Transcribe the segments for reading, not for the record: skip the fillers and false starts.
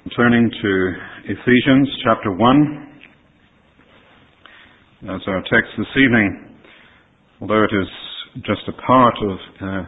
Turning to Ephesians chapter 1 as our text this evening, although it is just a part of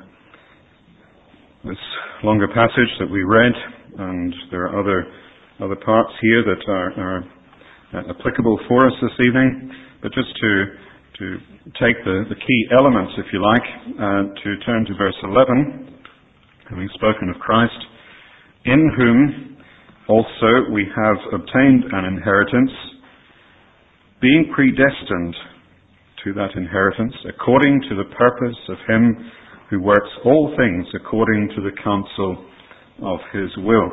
this longer passage that we read, and there are other parts here that are applicable for us this evening, but just to take the key elements, if you like, to turn to verse 11, having spoken of Christ, in whom also we have obtained an inheritance, being predestined to that inheritance according to the purpose of Him who works all things according to the counsel of His will.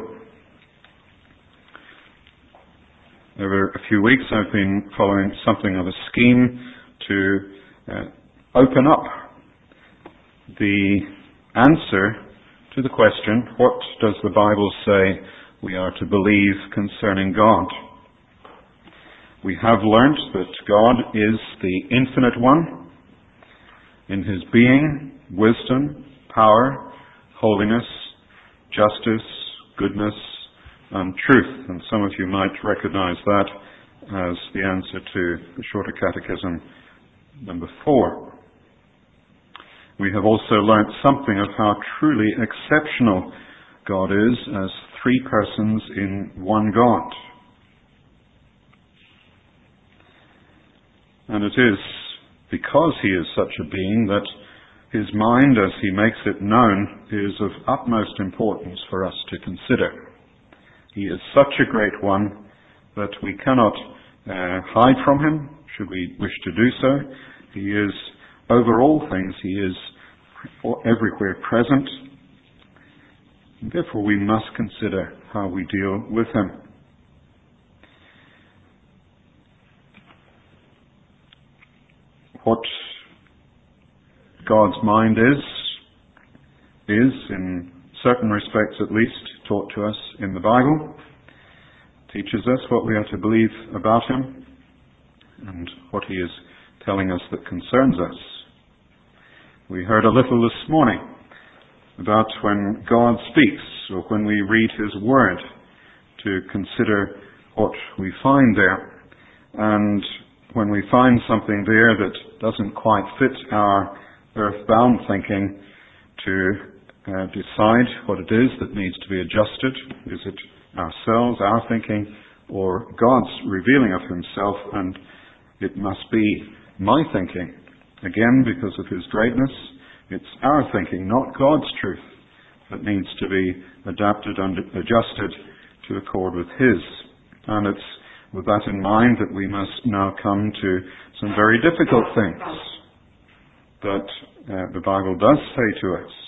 Over a few weeks I've been following something of a scheme to open up the answer to the question, what does the Bible say we are to believe concerning God? We have learnt that God is the infinite one in His being, wisdom, power, holiness, justice, goodness, and truth. And some of you might recognize that as the answer to the Shorter Catechism number 4. We have also learnt something of how truly exceptional God is as three persons in one God. And it is because He is such a being that His mind, as He makes it known, is of utmost importance for us to consider. He is such a great one that we cannot hide from Him, should we wish to do so. He is over all things. He is everywhere present. Therefore, we must consider how we deal with Him. What God's mind is in certain respects at least, taught to us in the Bible. Teaches us what we are to believe about Him and what He is telling us that concerns us. We heard a little this morning about when God speaks, or when we read His Word, to consider what we find there. And when we find something there that doesn't quite fit our earthbound thinking, to decide what it is that needs to be adjusted. Is it ourselves, our thinking, or God's revealing of Himself? And it must be my thinking. Again, because of His greatness, it's our thinking, not God's truth, that needs to be adapted and adjusted to accord with His. And it's with that in mind that we must now come to some very difficult things that the Bible does say to us.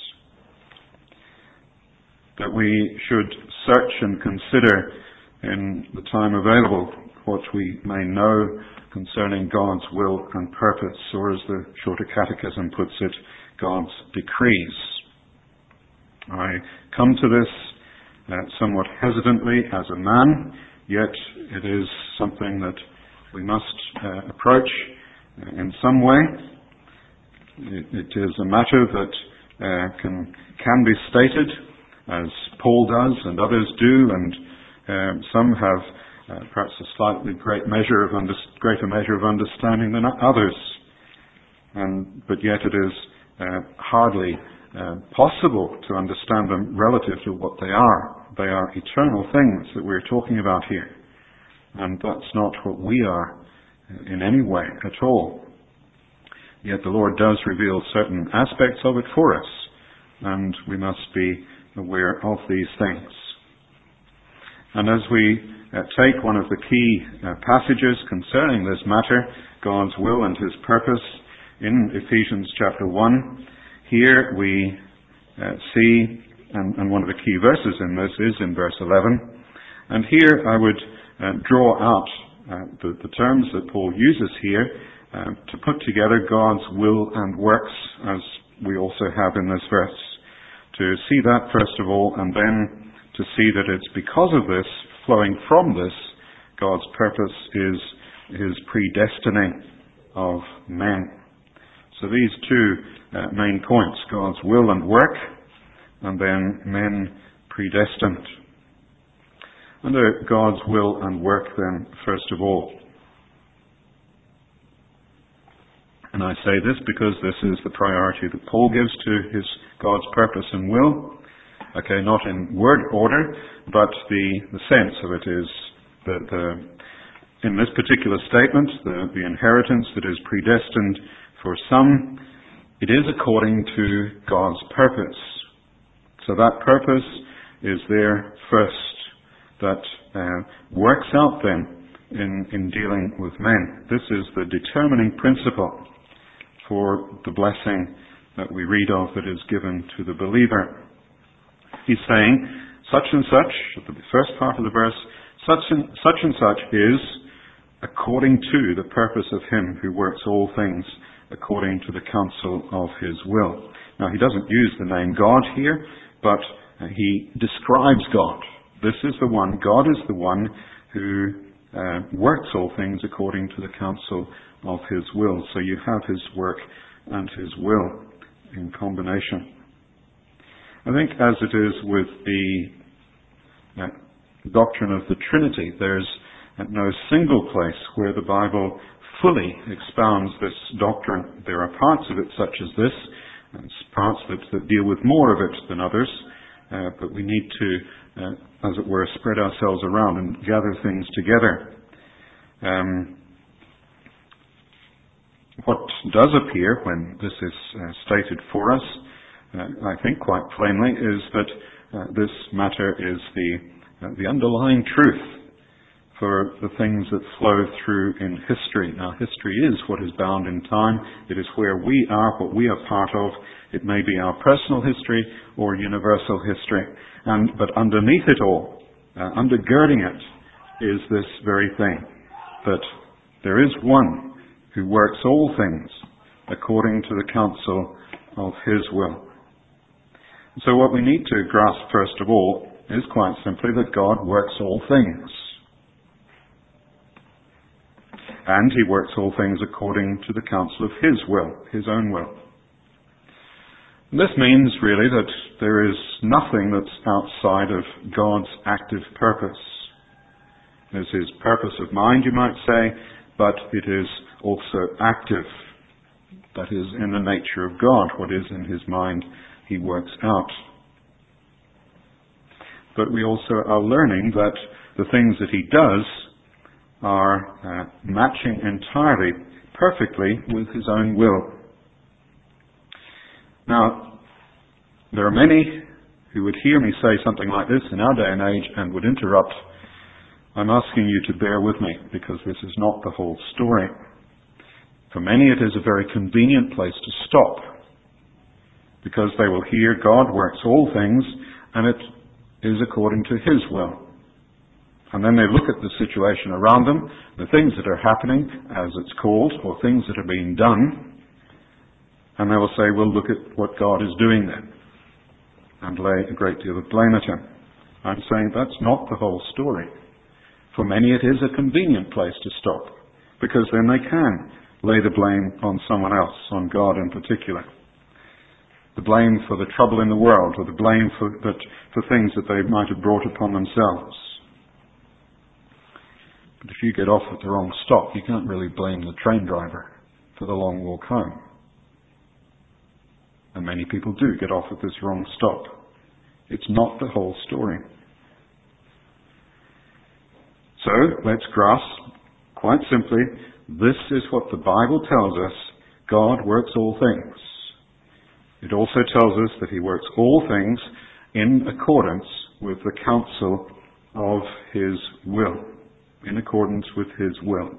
That we should search and consider in the time available what we may know concerning God's will and purpose, or as the Shorter Catechism puts it, God's decrees. I come to this somewhat hesitantly as a man, yet it is something that we must approach in some way. It is a matter that can be stated, as Paul does and others do, and some have perhaps a slightly greater measure of understanding than others. But yet it is hardly possible to understand them relative to what they are. They are eternal things that we're talking about here. And that's not what we are in any way at all. Yet the Lord does reveal certain aspects of it for us, and we must be aware of these things. And as we take one of the key passages concerning this matter, God's will and His purpose, in Ephesians chapter 1, here we see, and one of the key verses in this is in verse 11, and here I would draw out the terms that Paul uses here to put together God's will and works, as we also have in this verse. To see that first of all, and then to see that it's because of this, flowing from this, God's purpose is His predestining of men. So these two main points, God's will and work, and then men predestined. under God's will and work then, first of all. And I say this because this is the priority that Paul gives to his God's purpose and will. Okay, not in word order, but the sense of it is that in this particular statement, the inheritance that is predestined for some, it is according to God's purpose. So that purpose is there first, that works out then in dealing with men. This is the determining principle for the blessing that we read of that is given to the believer. He's saying, such and such, at the first part of the verse, such and such is according to the purpose of him who works all things according to the counsel of his will. Now, he doesn't use the name God here, but he describes God. This is the one, God is the one who works all things according to the counsel of his will. So you have his work and his will in combination. I think as it is with the doctrine of the Trinity, there's no single place where the Bible fully expounds this doctrine. There are parts of it such as this, and parts that deal with more of it than others, but we need to, as it were, spread ourselves around and gather things together. What does appear when this is stated for us, I think quite plainly, is that this matter is the underlying truth for the things that flow through in history. Now, history is what is bound in time. It is where we are, what we are part of. It may be our personal history or universal history. But underneath it all, undergirding it, is this very thing, that there is one who works all things according to the counsel of his will. So what we need to grasp first of all is quite simply that God works all things. And he works all things according to the counsel of his will, his own will. And this means really that there is nothing that's outside of God's active purpose. There's his purpose of mind, you might say, but it is also active. That is in the nature of God. What is in his mind, he works out. But we also are learning that the things that he does are matching entirely, perfectly with his own will. Now, there are many who would hear me say something like this in our day and age and would interrupt. I'm asking you to bear with me, because this is not the whole story. For many it is a very convenient place to stop, because they will hear God works all things and it is according to his will. And then they look at the situation around them, the things that are happening, as it's called, or things that are being done, and they will say, well, look at what God is doing then, and lay a great deal of blame at him. I'm saying that's not the whole story. For many it is a convenient place to stop, because then they can lay the blame on someone else, on God in particular. The blame for the trouble in the world, or the blame for things that they might have brought upon themselves. But if you get off at the wrong stop, you can't really blame the train driver for the long walk home. And many people do get off at this wrong stop. It's not the whole story. So, let's grasp, quite simply, this is what the Bible tells us. God works all things. It also tells us that he works all things in accordance with the counsel of his will. In accordance with his will.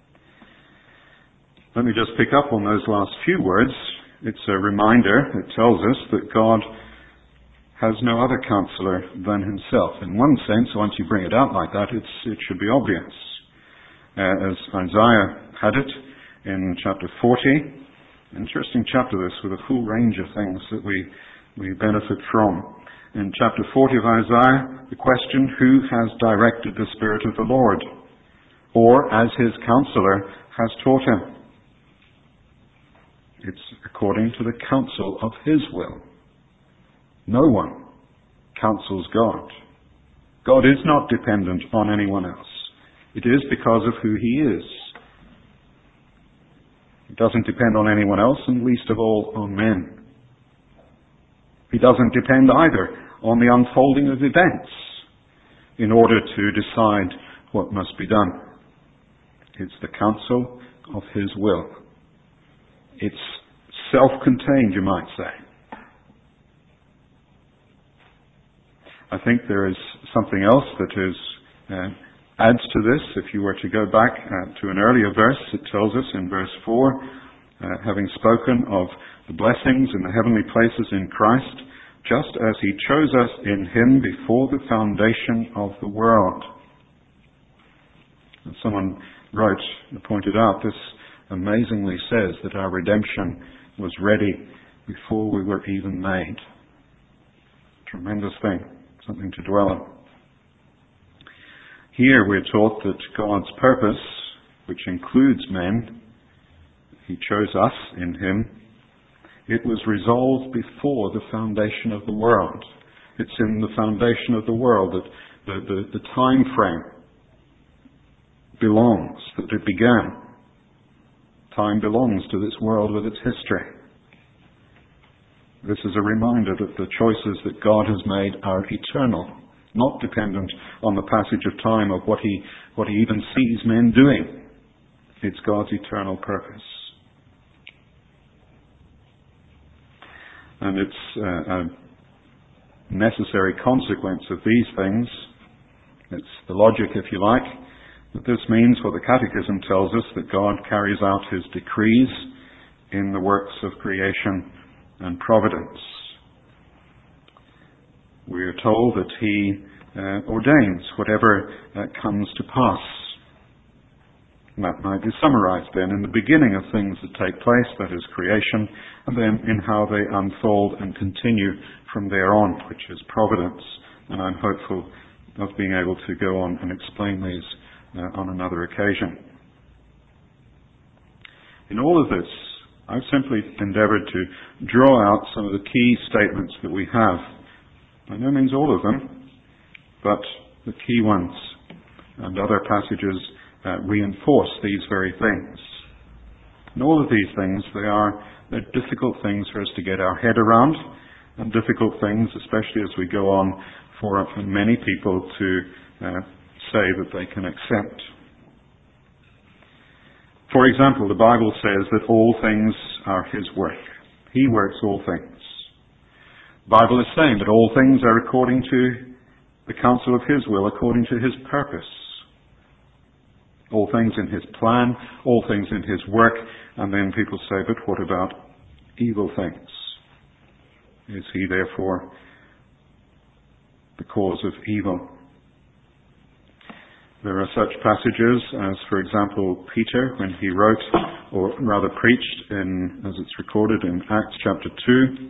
Let me just pick up on those last few words. It's a reminder. It tells us that God has no other counselor than himself. In one sense, once you bring it out like that, it should be obvious. As Isaiah had it in chapter 40, interesting chapter this, with a full range of things that we benefit from. In chapter 40 of Isaiah, the question, who has directed the Spirit of the Lord? Or, as his counselor has taught him? It's according to the counsel of his will. No one counsels God. God is not dependent on anyone else. It is because of who He is. He doesn't depend on anyone else, and least of all on men. He doesn't depend either on the unfolding of events in order to decide what must be done. It's the counsel of His will. It's self-contained, you might say. I think there is something else that adds to this. If you were to go back to an earlier verse, it tells us in verse 4, having spoken of the blessings in the heavenly places in Christ, just as He chose us in Him before the foundation of the world. And someone wrote and pointed out, this amazingly says that our redemption was ready before we were even made. Tremendous thing, something to dwell on. Here we're taught that God's purpose, which includes men, He chose us in Him, it was resolved before the foundation of the world. It's in the foundation of the world that the time frame belongs, that it began. Time belongs to this world with its history. This is a reminder that the choices that God has made are eternal, not dependent on the passage of time of what He even sees men doing. It's God's eternal purpose. And it's a necessary consequence of these things. It's the logic, if you like, that this means what the Catechism tells us, that God carries out His decrees in the works of creation and providence. We are told that He ordains whatever comes to pass. And that might be summarized then in the beginning of things that take place, that is creation, and then in how they unfold and continue from there on, which is providence. And I'm hopeful of being able to go on and explain these on another occasion. In all of this, I've simply endeavoured to draw out some of the key statements that we have. By no means all of them, but the key ones. And other passages reinforce these very things. And all of these things, they're difficult things for us to get our head around, and difficult things, especially as we go on, for many people to say that they can accept. For example, the Bible says that all things are His work. He works all things. The Bible is saying that all things are according to the counsel of His will, according to His purpose. All things in His plan, all things in His work, and then people say, but what about evil things? Is He therefore the cause of evil? There are such passages as, for example, Peter, when he wrote, or rather preached, as it's recorded in Acts chapter 2.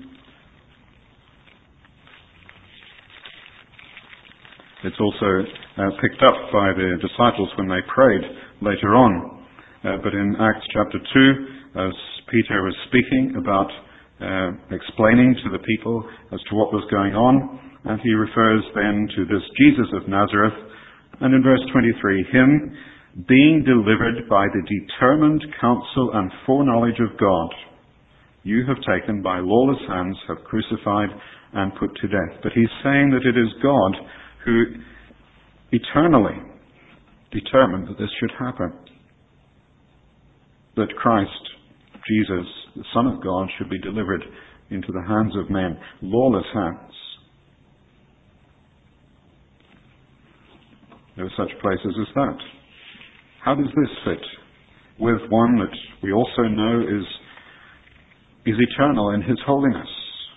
It's also picked up by the disciples when they prayed later on. But in Acts chapter 2, as Peter was speaking about explaining to the people as to what was going on, and he refers then to this Jesus of Nazareth, and in verse 23, Him being delivered by the determined counsel and foreknowledge of God, you have taken by lawless hands, have crucified and put to death. But he's saying that it is God who eternally determined that this should happen. That Christ, Jesus, the Son of God, should be delivered into the hands of men, lawless hands. There are such places as that. How does this fit with one that we also know is eternal in His holiness?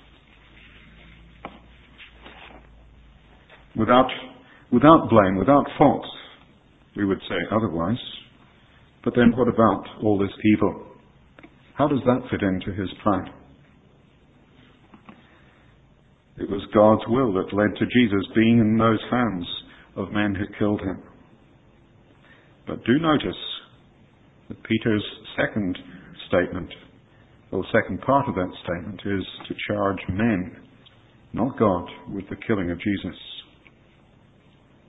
Without blame, without fault, we would say otherwise. But then what about all this evil? How does that fit into His plan? It was God's will that led to Jesus being in those hands of men who killed Him. But do notice that Peter's second statement, or second part of that statement, is to charge men, not God, with the killing of Jesus.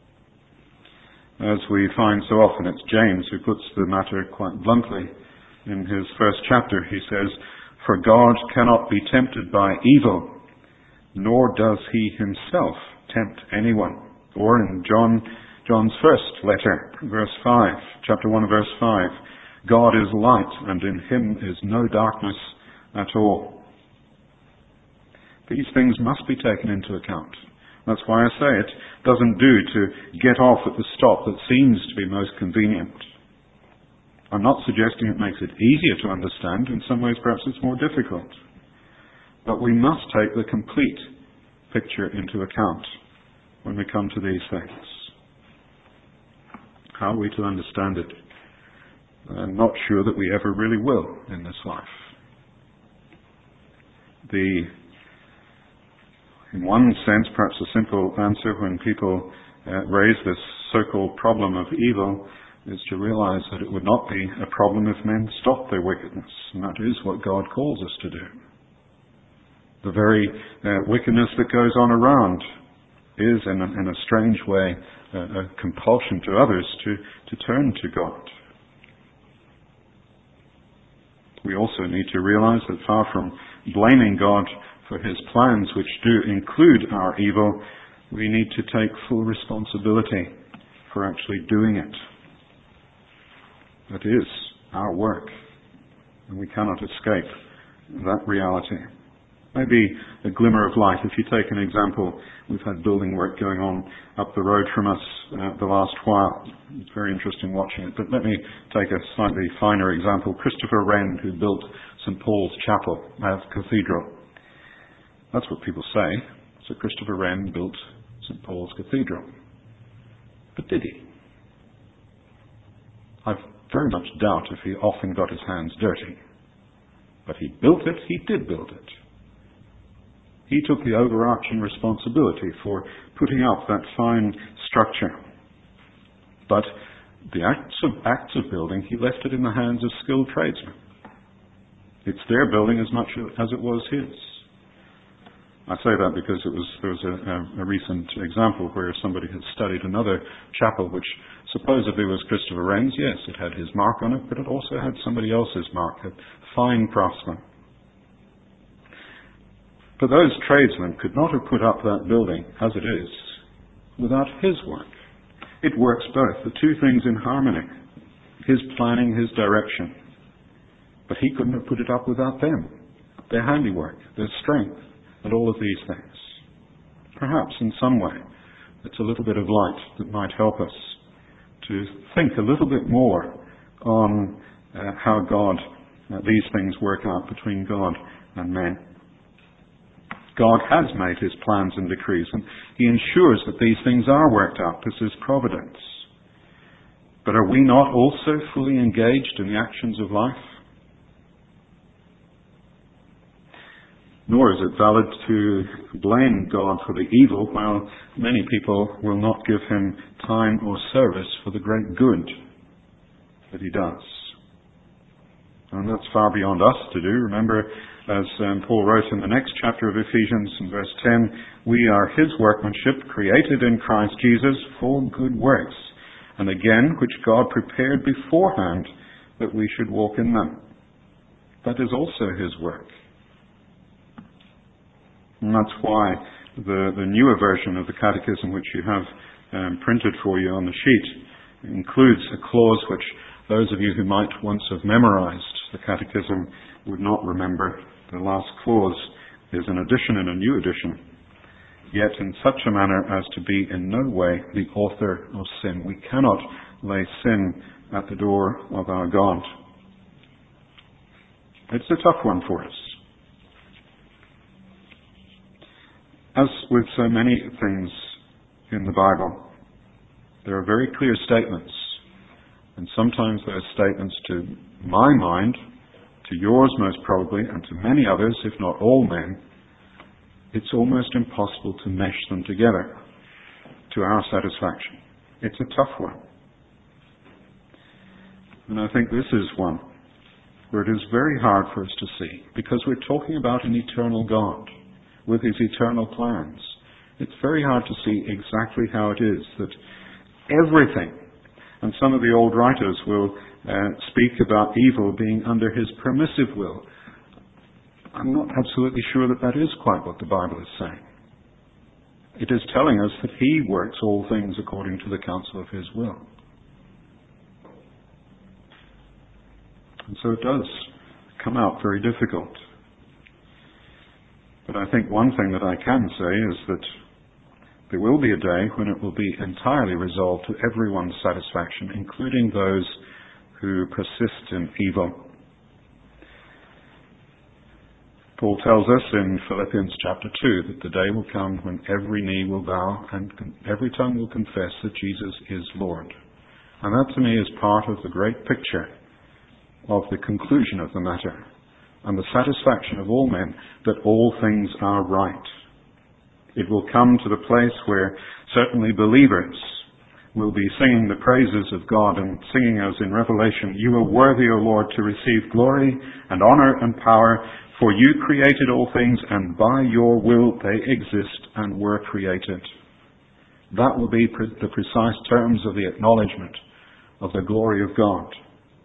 As we find so often, it's James who puts the matter quite bluntly. In his first chapter, he says, "For God cannot be tempted by evil, nor does he himself tempt anyone." Or in John's first letter, verse 5, chapter 1, verse 5, "God is light, and in him is no darkness at all." These things must be taken into account. That's why I say it doesn't do to get off at the stop that seems to be most convenient. I'm not suggesting it makes it easier to understand. In some ways, perhaps it's more difficult. But we must take the complete picture into account when we come to these things. How are we to understand it? I'm not sure that we ever really will in this life. In one sense, perhaps a simple answer when people raise this so-called problem of evil is to realize that it would not be a problem if men stopped their wickedness. And that is what God calls us to do. The very wickedness that goes on around is, in a strange way, a compulsion to others to turn to God. We also need to realize that far from blaming God for his plans, which do include our evil, we need to take full responsibility for actually doing it. That is our work, and we cannot escape that reality. Maybe a glimmer of light. If you take an example, we've had building work going on up the road from us the last while. It's very interesting watching it. But let me take a slightly finer example. Christopher Wren, who built St. Paul's Chapel Cathedral. That's what people say. So Christopher Wren built St. Paul's Cathedral. But did he? I very much doubt if he often got his hands dirty. But he built it, he did build it. He took the overarching responsibility for putting up that fine structure. But the acts of building, he left it in the hands of skilled tradesmen. It's their building as much as it was his. I say that because there was a recent example where somebody had studied another chapel which supposedly was Christopher Wren's. Yes, it had his mark on it, but it also had somebody else's mark, a fine craftsman. But those tradesmen could not have put up that building as it is without his work. It works both, the two things in harmony. His planning, his direction. But he couldn't have put it up without them, their handiwork, their strength, and all of these things. Perhaps in some way, it's a little bit of light that might help us to think a little bit more on how these things work out between God and men. God has made his plans and decrees, and he ensures that these things are worked out. This is providence. But are we not also fully engaged in the actions of life? Nor is it valid to blame God for the evil while many people will not give him time or service for the great good that he does. And that's far beyond us to do. Remember, as Paul wrote in the next chapter of Ephesians in verse 10, we are his workmanship, created in Christ Jesus for good works, and again, which God prepared beforehand that we should walk in them. That is also his work. And that's why the newer version of the Catechism, which you have printed for you on the sheet, includes a clause which those of you who might once have memorized the Catechism would not remember. The last clause is an addition in a new edition, yet in such a manner as to be in no way the author of sin. We cannot lay sin at the door of our God. It's a tough one for us. As with so many things in the Bible, there are very clear statements, and sometimes those statements, to my mind, to yours most probably, and to many others, if not all men, it's almost impossible to mesh them together to our satisfaction. It's a tough one. And I think this is one where it is very hard for us to see, because we're talking about an eternal God with his eternal plans. It's very hard to see exactly how it is that everything And some of the old writers will speak about evil being under his permissive will. I'm not absolutely sure that that is quite what the Bible is saying. It is telling us that he works all things according to the counsel of his will. And so it does come out very difficult. But I think one thing that I can say is that there will be a day when it will be entirely resolved to everyone's satisfaction, including those who persist in evil. Paul tells us in Philippians chapter 2 that the day will come when every knee will bow and every tongue will confess that Jesus is Lord. And that to me is part of the great picture of the conclusion of the matter and the satisfaction of all men that all things are right. It will come to the place where certainly believers will be singing the praises of God and singing as in Revelation, "You are worthy, O Lord, to receive glory and honor and power, for you created all things, and by your will they exist and were created." That will be the precise terms of the acknowledgement of the glory of God.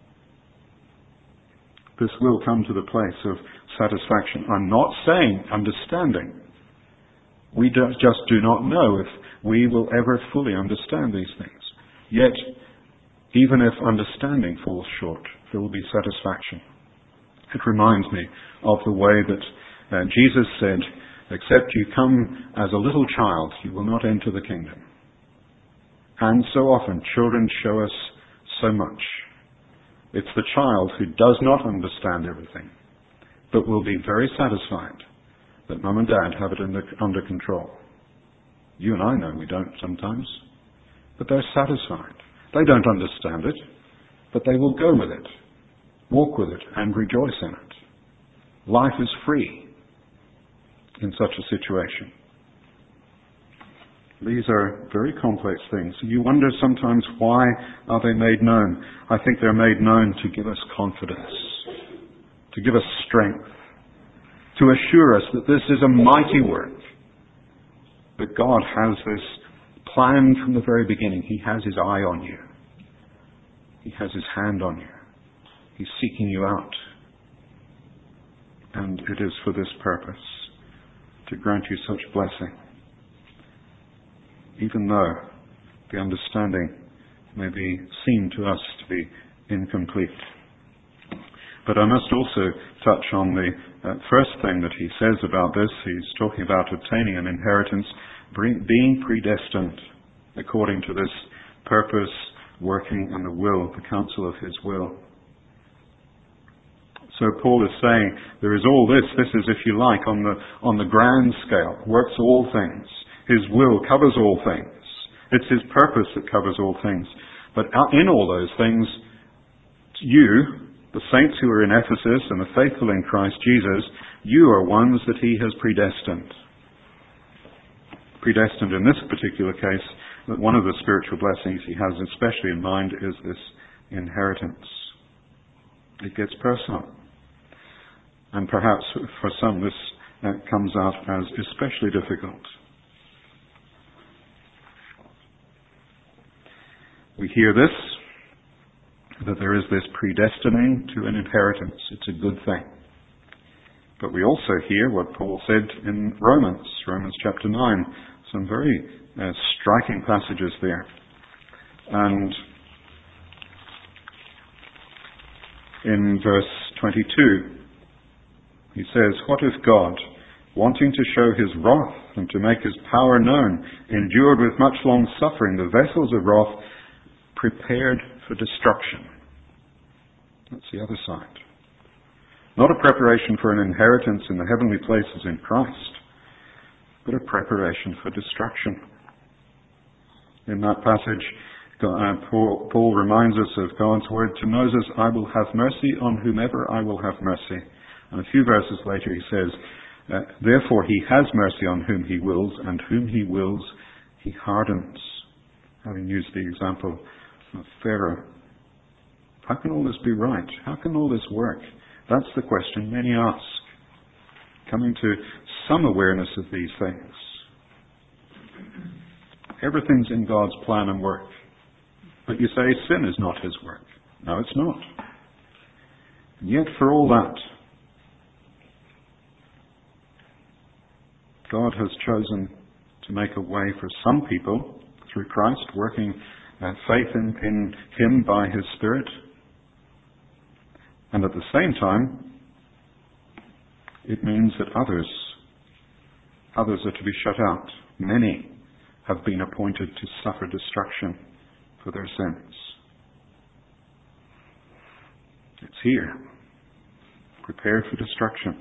This will come to the place of satisfaction. I'm not saying understanding. We just do not know if we will ever fully understand these things. Yet, even if understanding falls short, there will be satisfaction. It reminds me of the way that Jesus said, "Except you come as a little child, you will not enter the kingdom." And so often, children show us so much. It's the child who does not understand everything, but will be very satisfied that Mum and Dad have it under control. You and I know we don't sometimes, but they're satisfied. They don't understand it, but they will go with it, walk with it, and rejoice in it. Life is free in such a situation. These are very complex things. You wonder sometimes, why are they made known? I think they're made known to give us confidence, to give us strength, to assure us that this is a mighty work, that God has this planned from the very beginning. He has his eye on you. He has his hand on you. He's seeking you out. And it is for this purpose, to grant you such blessing, even though the understanding may be seen to us to be incomplete. But I must also touch on the first thing that he says about this. He's talking about obtaining an inheritance, being predestined according to this purpose, working in the will, the counsel of his will. So Paul is saying there is all this. This is, if you like, on the grand scale, works all things. His will covers all things. It's his purpose that covers all things. But in all those things, you, the saints who are in Ephesus and the faithful in Christ Jesus, you are ones that he has predestined. Predestined in this particular case, that one of the spiritual blessings he has especially in mind is this inheritance. It gets personal. And perhaps for some this comes out as especially difficult. We hear this, that there is this predestining to an inheritance. It's a good thing. But we also hear what Paul said in Romans chapter 9. Some very striking passages there. And in verse 22, he says, "What if God, wanting to show his wrath and to make his power known, endured with much long suffering the vessels of wrath prepared for destruction?" That's the other side. Not a preparation for an inheritance in the heavenly places in Christ, but a preparation for destruction. In that passage, Paul reminds us of God's word to Moses, "I will have mercy on whomever I will have mercy." And a few verses later he says, "Therefore he has mercy on whom he wills, and whom he wills he hardens." Having used the example of Pharaoh. How can all this be right? How can all this work? That's the question many ask. Coming to some awareness of these things. Everything's in God's plan and work. But you say sin is not his work. No, it's not. And yet for all that, God has chosen to make a way for some people through Christ, working faith in him by his Spirit. And at the same time, it means that others are to be shut out. Many have been appointed to suffer destruction for their sins. It's here. Prepare for destruction.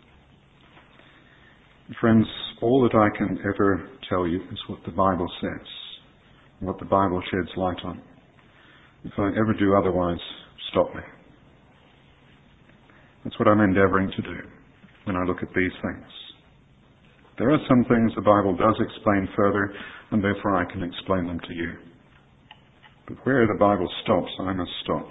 Friends, all that I can ever tell you is what the Bible says, what the Bible sheds light on. If I ever do otherwise, stop me. That's what I'm endeavouring to do when I look at these things. There are some things the Bible does explain further, and therefore I can explain them to you. But where the Bible stops, I must stop.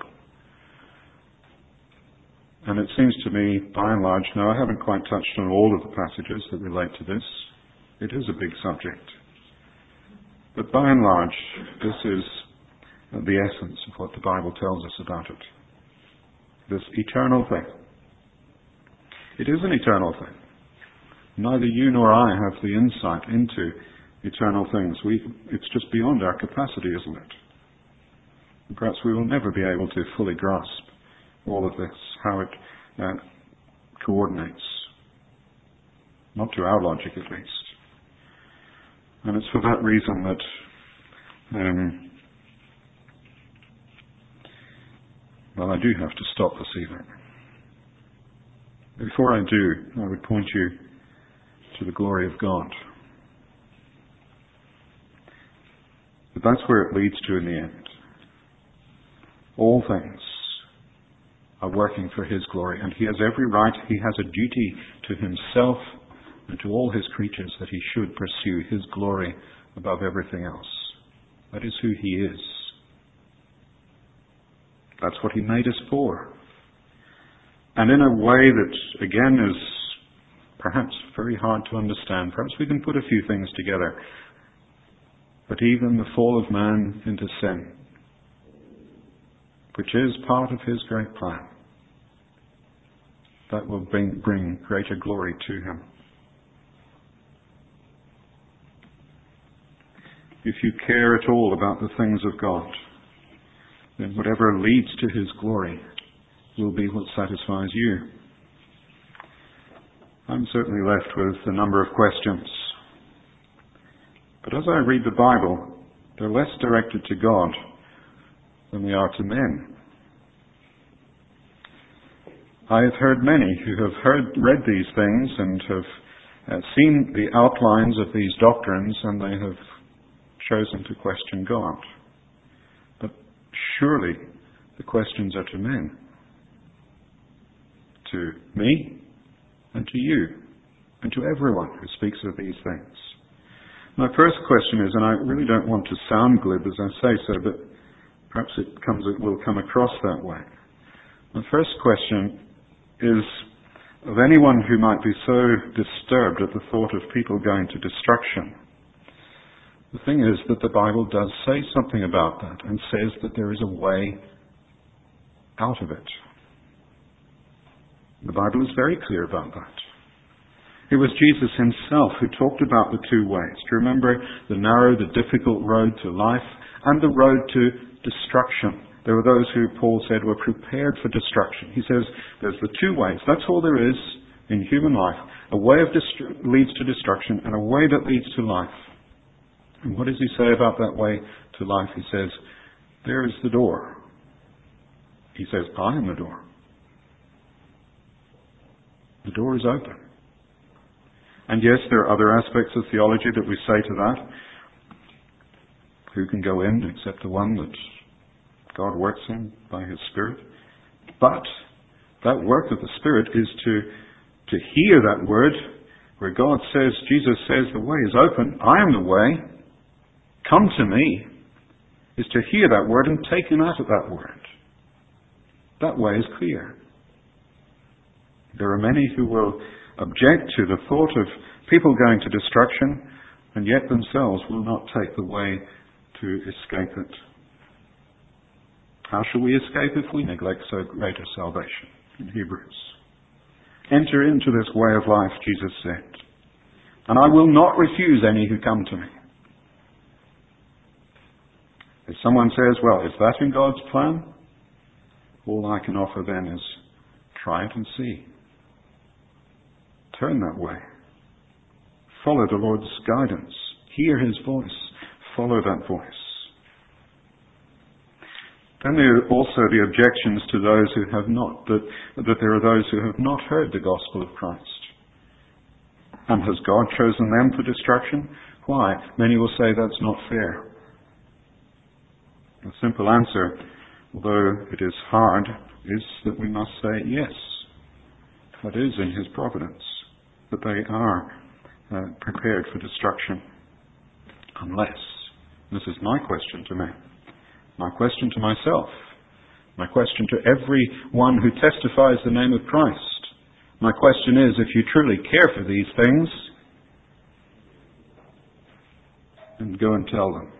And it seems to me, by and large, now I haven't quite touched on all of the passages that relate to this. It is a big subject. But by and large, this is the essence of what the Bible tells us about it. This eternal thing. It is an eternal thing. Neither you nor I have the insight into eternal things. It's just beyond our capacity, isn't it? And perhaps we will never be able to fully grasp all of this, how it coordinates. Not to our logic, at least. And it's for that reason that I do have to stop this evening. Before I do, I would point you to the glory of God. But that's where it leads to in the end. All things are working for his glory, and he has every right, he has a duty to himself and to all his creatures that he should pursue his glory above everything else. That is who he is. That's what he made us for. And in a way that, again, is perhaps very hard to understand. Perhaps we can put a few things together. But even the fall of man into sin, which is part of his great plan, that will bring greater glory to him. If you care at all about the things of God, then whatever leads to his glory will be what satisfies you. I'm certainly left with a number of questions. But as I read the Bible, they're less directed to God than they are to men. I have heard many who have read these things and have seen the outlines of these doctrines, and they have chosen to question God. But surely the questions are to men. To me and to you and to everyone who speaks of these things. My first question is, and I really don't want to sound glib as I say so, but perhaps it will come across that way. My first question is of anyone who might be so disturbed at the thought of people going to destruction. The thing is that the Bible does say something about that and says that there is a way out of it. The Bible is very clear about that. It was Jesus himself who talked about the two ways. Do you remember the narrow, the difficult road to life and the road to destruction? There were those who Paul said were prepared for destruction. He says there's the two ways. That's all there is in human life. A way of leads to destruction and a way that leads to life. And what does he say about that way to life? He says, there is the door. He says, I am the door. The door is open. And yes, there are other aspects of theology that we say to that. Who can go in except the one that God works in by his Spirit? But that work of the Spirit is to hear that word where God says, Jesus says, the way is open. I am the way. Come to me. Is to hear that word and take him out of that word. That way is clear. There are many who will object to the thought of people going to destruction, and yet themselves will not take the way to escape it. How shall we escape if we neglect so great a salvation? In Hebrews. Enter into this way of life, Jesus said, and I will not refuse any who come to me. If someone says, well, is that in God's plan? All I can offer then is try it and see. Turn that way. Follow the Lord's guidance. Hear his voice. Follow that voice. Then there are also the objections to those who have not, that there are those who have not heard the gospel of Christ. And has God chosen them for destruction? Why? Many will say that's not fair. The simple answer, although it is hard, is that we must say yes. That is in his providence, that they are prepared for destruction. Unless, this is my question to me, my question to myself, my question to everyone who testifies the name of Christ. My question is, if you truly care for these things, then go and tell them.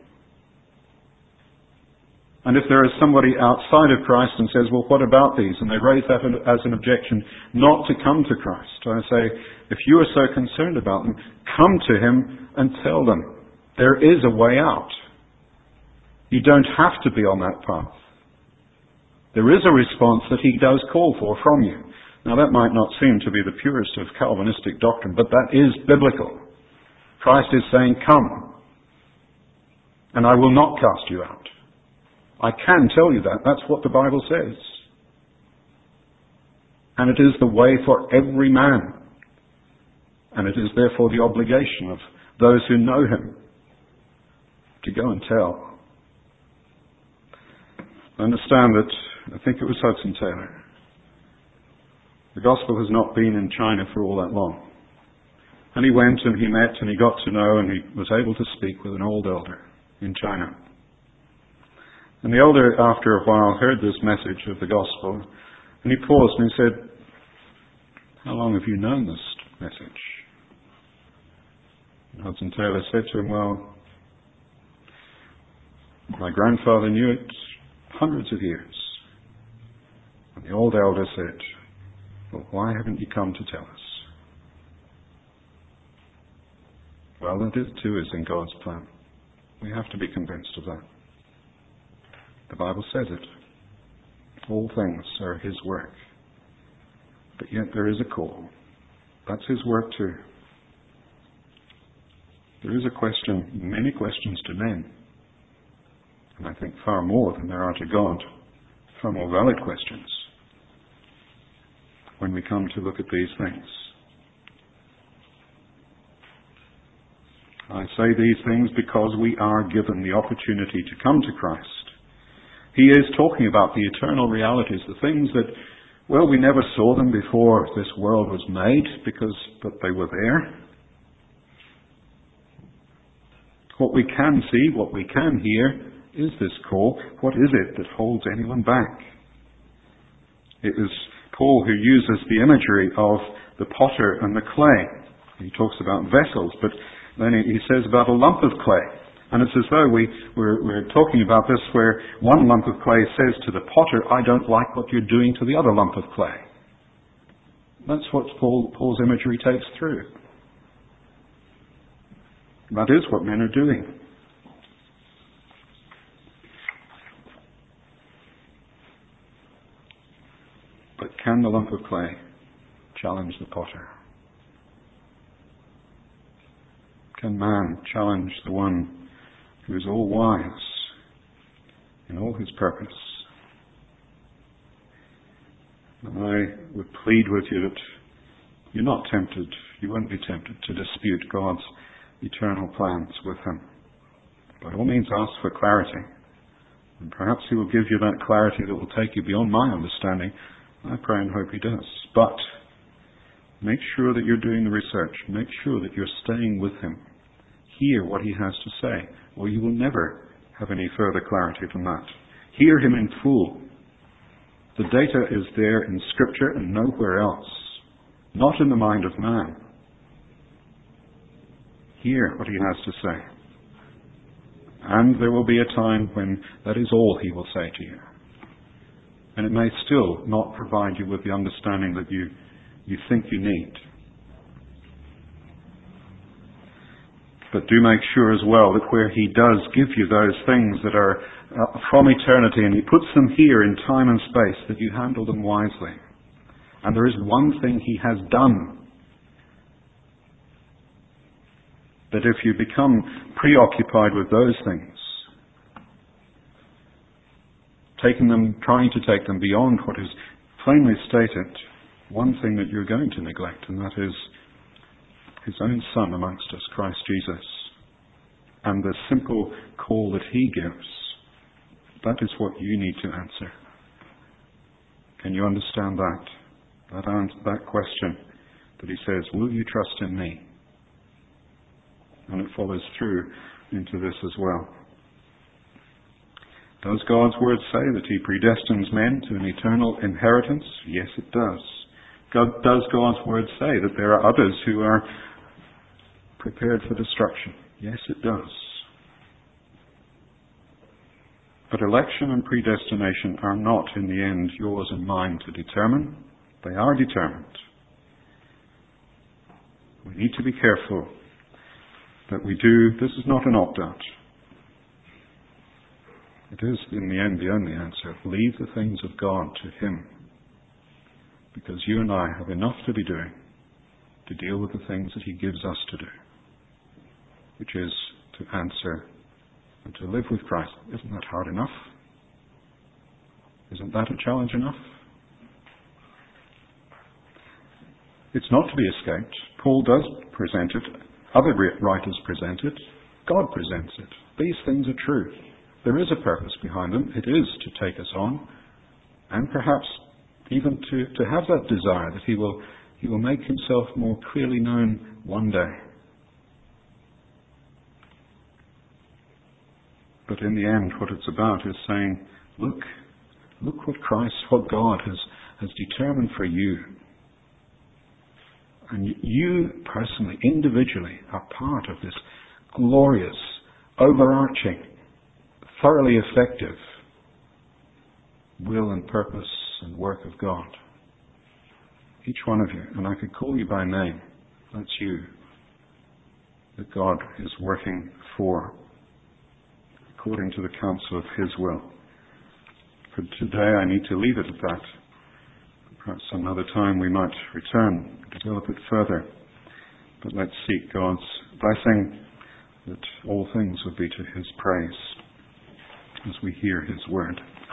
And if there is somebody outside of Christ and says, well, what about these? And they raise that as an objection not to come to Christ. I say, if you are so concerned about them, come to him and tell them. There is a way out. You don't have to be on that path. There is a response that he does call for from you. Now that might not seem to be the purest of Calvinistic doctrine, but that is biblical. Christ is saying, come, and I will not cast you out. I can tell you that. That's what the Bible says. And it is the way for every man. And it is therefore the obligation of those who know him to go and tell. I understand that, I think it was Hudson Taylor, the gospel has not been in China for all that long. And he went and he met and he got to know and he was able to speak with an old elder in China. And the elder, after a while, heard this message of the gospel, and he paused and he said, how long have you known this message? And Hudson Taylor said to him, well, my grandfather knew it hundreds of years. And the old elder said, well, why haven't you come to tell us? Well, that too is in God's plan. We have to be convinced of that. The Bible says it. All things are his work. But yet there is a call. That's his work too. There is a question, many questions to men. And I think far more than there are to God. Far more valid questions when we come to look at these things. I say these things because we are given the opportunity to come to Christ. He is talking about the eternal realities, the things that, well, we never saw them before this world was made, but they were there. What we can see, what we can hear, is this call. What is it that holds anyone back? It is Paul who uses the imagery of the potter and the clay. He talks about vessels, but then he says about a lump of clay. And it's as though we're talking about this where one lump of clay says to the potter, I don't like what you're doing to the other lump of clay. That's what Paul's imagery takes through. That is what men are doing. But can the lump of clay challenge the potter? Can man challenge the one who is all wise in all his purpose? And I would plead with you that you're not tempted, you won't be tempted to dispute God's eternal plans with him. By all means ask for clarity. And perhaps he will give you that clarity that will take you beyond my understanding. I pray and hope he does. But make sure that you're doing the research. Make sure that you're staying with him. Hear what he has to say, or you will never have any further clarity from that. Hear him in full. The data is there in Scripture and nowhere else. Not in the mind of man. Hear what he has to say. And there will be a time when that is all he will say to you. And it may still not provide you with the understanding that you think you need. But do make sure as well that where He does give you those things that are from eternity, and He puts them here in time and space, that you handle them wisely. And there is one thing He has done. That if you become preoccupied with those things, trying to take them beyond what is plainly stated, one thing that you're going to neglect, and that is His own Son amongst us, Christ Jesus, and the simple call that He gives. That is what you need to answer. Can you understand that? That question that He says, will you trust in me? And it follows through into this as well. Does God's Word say that He predestines men to an eternal inheritance? Yes, it does. Does God's Word say that there are others who are prepared for destruction? Yes, it does. But election and predestination are not, in the end, yours and mine to determine. They are determined. We need to be careful that we do. This is not an opt-out. It is, in the end, the only answer. Leave the things of God to Him. Because you and I have enough to be doing to deal with the things that He gives us to do, which is to answer and to live with Christ. Isn't that hard enough? Isn't that a challenge enough? It's not to be escaped. Paul does present it. Other writers present it. God presents it. These things are true. There is a purpose behind them. It is to take us on, and perhaps even to have that desire that He will make Himself more clearly known one day. But in the end, what it's about is saying, look what God has determined for you. And you personally, individually, are part of this glorious, overarching, thoroughly effective will and purpose and work of God. Each one of you, and I could call you by name, that's you, that God is working for, according to the counsel of His will. For today I need to leave it at that. Perhaps another time we might return, develop it further. But let's seek God's blessing, that all things would be to His praise as we hear His word.